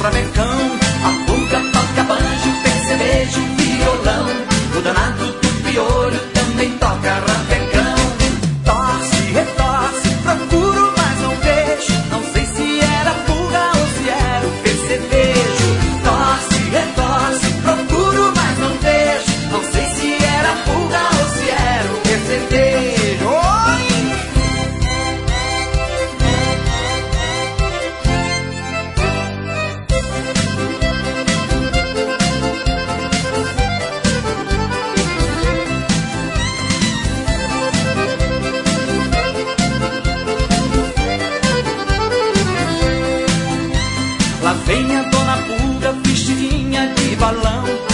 ravecão. A pulga toca banjo, percevejo, violão. O danado do piolho também toca ravecão. Torce, retorce, procuro, mas não vejo. Não sei se era pulga ou se era o percevejo. Torce, retorce, procuro, mas não vejo. Não sei se era pulga ou se era o percevejo. Oi! Lá vem a dona pulga, vestidinha de balão.